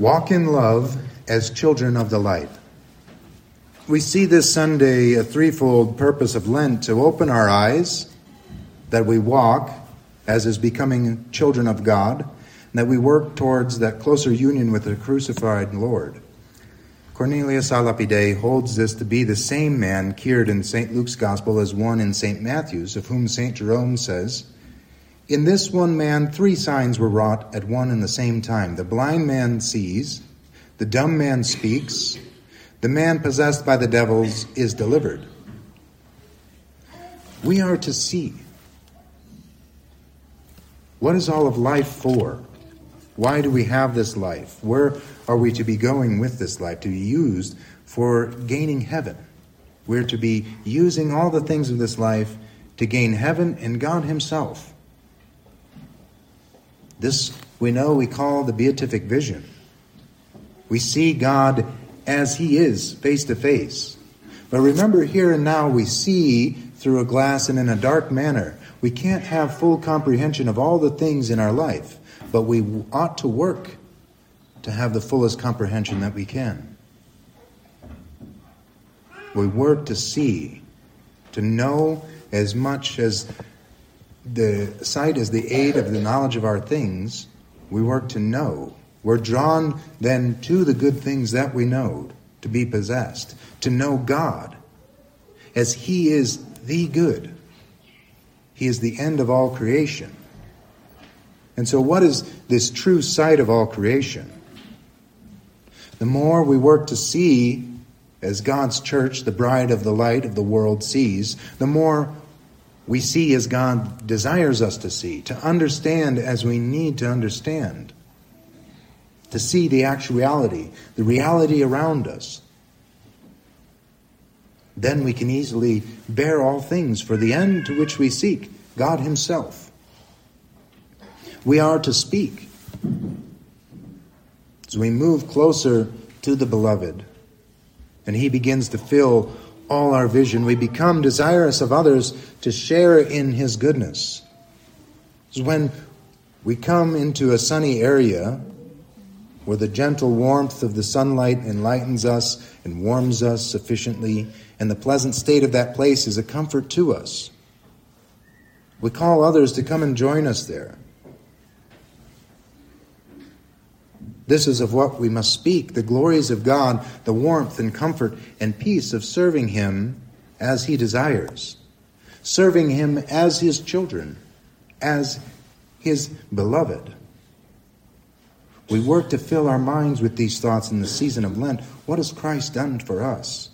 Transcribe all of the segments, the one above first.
Walk in love as children of the light. We see this Sunday a threefold purpose of Lent: to open our eyes, that we walk as is becoming children of God, and that we work towards that closer union with the crucified Lord. Cornelius a Lapide holds this to be the same man cured in St. Luke's Gospel as one in St. Matthew's, of whom St. Jerome says, "In this one man 3 signs were wrought at one and the same time. The blind man sees, the dumb man speaks, the man possessed by the devils is delivered." We are to see. What is all of life for? Why do we have this life? Where are we to be going with this life? To be used for gaining heaven. We're to be using all the things of this life to gain heaven and God himself. This, we know, we call the beatific vision. We see God as he is, face to face. But remember, here and now we see through a glass and in a dark manner. We can't have full comprehension of all the things in our life, but we ought to work to have the fullest comprehension that we can. We work to see, to know as much as the sight is the aid of the knowledge of our things. We work to know. We're drawn then to the good things that we know, to be possessed, to know God as he is the good. He is the end of all creation. And so what is this true sight of all creation? The more we work to see as God's church, the bride of the light of the world, sees, the more we see as God desires us to see, to understand as we need to understand, to see the actuality, the reality around us. Then we can easily bear all things for the end to which we seek, God himself. We are to speak. As we move closer to the beloved, and he begins to fill all our vision, we become desirous of others to share in his goodness. It's when we come into a sunny area where the gentle warmth of the sunlight enlightens us and warms us sufficiently, and the pleasant state of that place is a comfort to us. We call others to come and join us there. This is of what we must speak, the glories of God, the warmth and comfort and peace of serving him as he desires, serving him as his children, as his beloved. We work to fill our minds with these thoughts in the season of Lent. What has Christ done for us?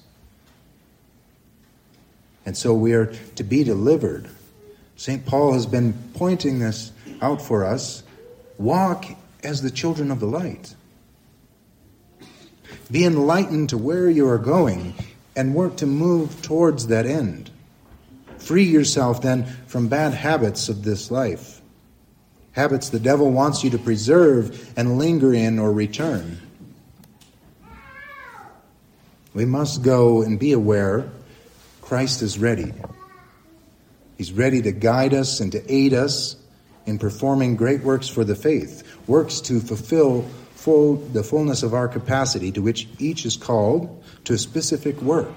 And so we are to be delivered. St. Paul has been pointing this out for us. Walk as the children of the light. Be enlightened to where you are going and work to move towards that end. Free yourself then from bad habits of this life. Habits the devil wants you to preserve and linger in or return. We must go and be aware Christ is ready. He's ready to guide us and to aid us in performing great works for the faith, works to fulfill the fullness of our capacity, to which each is called to a specific work.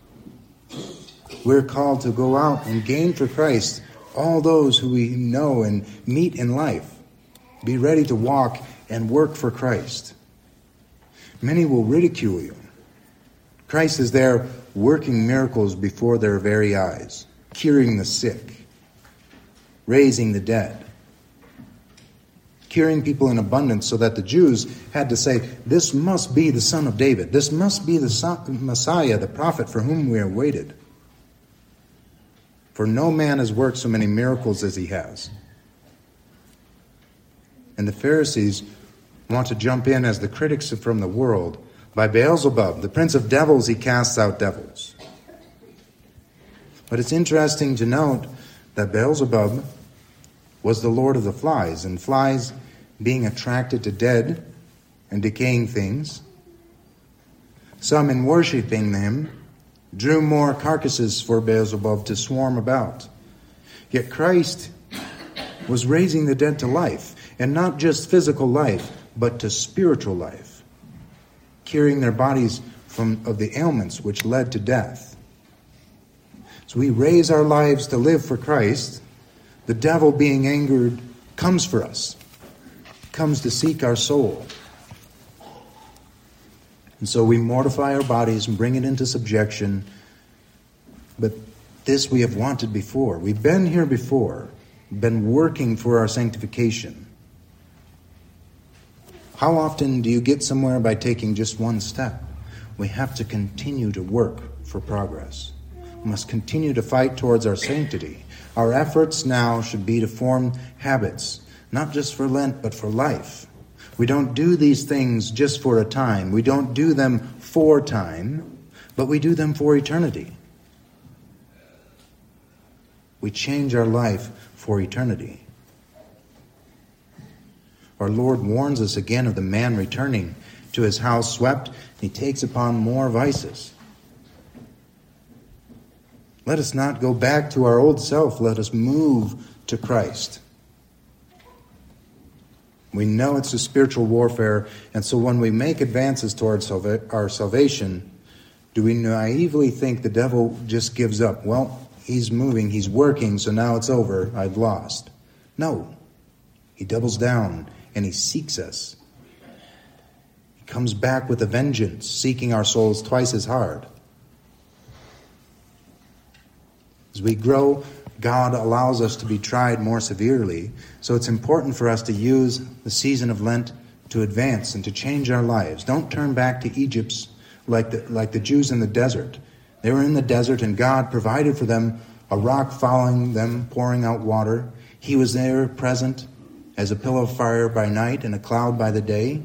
We're called to go out and gain for Christ all those who we know and meet in life. Be ready to walk and work for Christ. Many will ridicule you. Christ is there working miracles before their very eyes, curing the sick, raising the dead, curing people in abundance, so that the Jews had to say, this must be the Son of David. This must be the Messiah, the prophet for whom we are waited. For no man has worked so many miracles as he has. And the Pharisees want to jump in as the critics from the world. By Beelzebub, the prince of devils, he casts out devils. But it's interesting to note that Beelzebub was the lord of the flies, and flies being attracted to dead and decaying things. Some, in worshiping him, drew more carcasses for Beelzebub to swarm about. Yet Christ was raising the dead to life, and not just physical life, but to spiritual life. curing their bodies of the ailments which led to death. So we raise our lives to live for Christ. The devil, being angered, comes for us, comes to seek our soul. And so we mortify our bodies and bring it into subjection. But this we have wanted before. We've been here before, been working for our sanctification. How often do you get somewhere by taking just one step? We have to continue to work for progress. We must continue to fight towards our sanctity. Our efforts now should be to form habits, not just for Lent, but for life. We don't do these things just for a time. We don't do them for time, but we do them for eternity. We change our life for eternity. Our Lord warns us again of the man returning to his house swept, and he takes upon more vices. Let us not go back to our old self. Let us move to Christ. We know it's a spiritual warfare, and so when we make advances towards our salvation, do we naively think the devil just gives up? Well, he's moving, he's working, so now it's over, I've lost. No. He doubles down and he seeks us. He comes back with a vengeance, seeking our souls twice as hard. As we grow, God allows us to be tried more severely, so it's important for us to use the season of Lent to advance and to change our lives. Don't turn back to Egypt like the Jews in the desert. They were in the desert and God provided for them a rock following them, pouring out water. He was there present as a pillar of fire by night and a cloud by the day.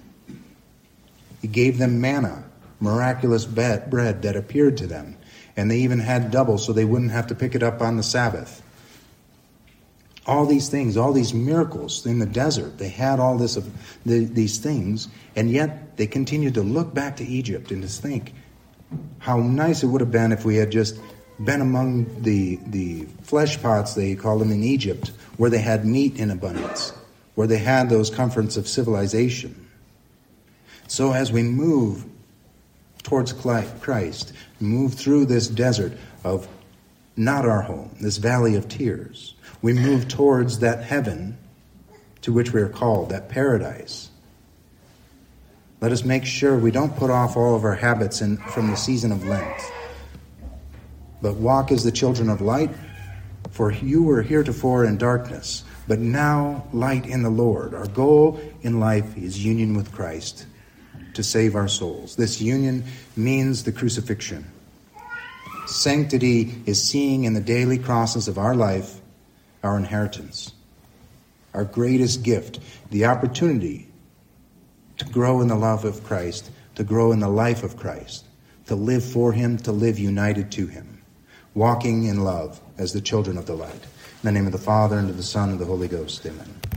He gave them manna, miraculous bread that appeared to them. And they even had double so they wouldn't have to pick it up on the Sabbath. All these things, all these miracles in the desert, they had all these things, and yet they continued to look back to Egypt and to think how nice it would have been if we had just been among the flesh pots, they called them in Egypt, where they had meat in abundance, where they had those comforts of civilization. So as we move towards Christ, move through this desert of not our home, this valley of tears, we move towards that heaven to which we are called, that paradise. Let us make sure we don't put off all of our habits from the season of Lent, but walk as the children of light, for you were heretofore in darkness, but now light in the Lord. Our goal in life is union with Christ to save our souls. This union means the crucifixion. Sanctity is seeing in the daily crosses of our life our inheritance, our greatest gift, the opportunity to grow in the love of Christ, to grow in the life of Christ, to live for him, to live united to him, walking in love as the children of the light. In the name of the Father, and of the Son, and of the Holy Ghost. Amen.